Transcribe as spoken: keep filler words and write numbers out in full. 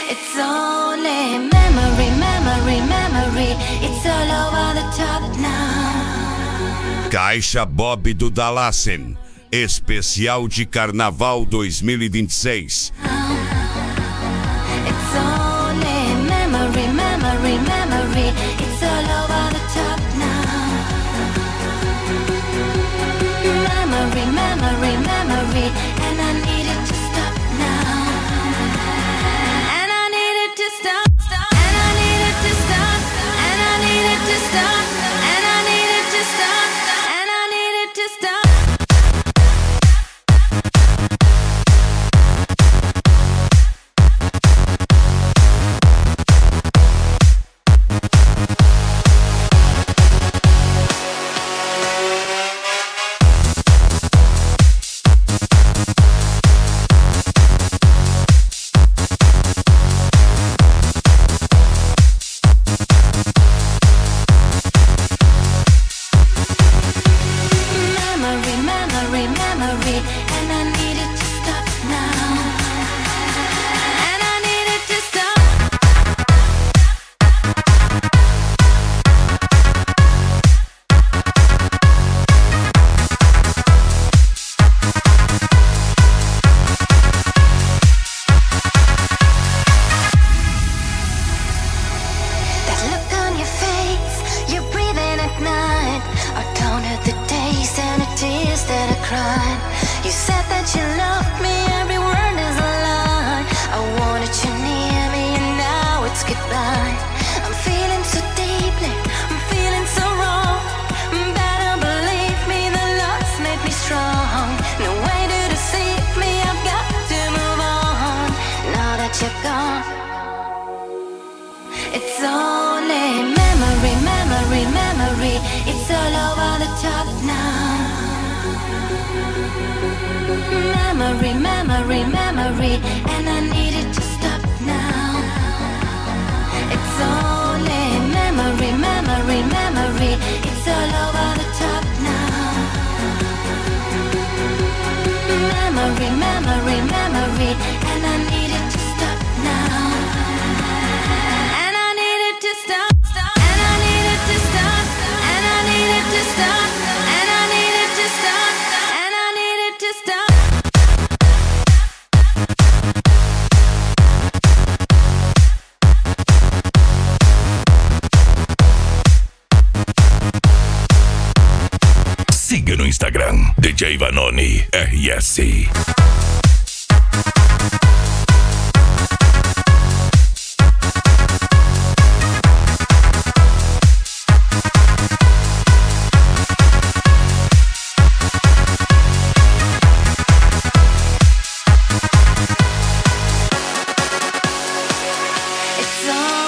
It's only memory, memory, memory. It's all over the top now. Caixa Bob do Dalassen, especial de Carnaval dois mil e vinte e seis. It's only memory, memory, memory. It's all over the top now. Memory, memory, memory. And I need it to stop now. And I need it to stop. And I need it to stop. And I need it to stop. And I need it to stop. And I need it to stop. Memory, memory, memory, and I need it to stop now. It's only memory, memory, memory. It's all over the top now. Memory, memory, memory, and I need it to stop now. And I need it to stop. And I need it to stop. And I need it to stop. And I need it to stop. And I need it to stop. Siga no Instagram, D J Vanoni R S. It's all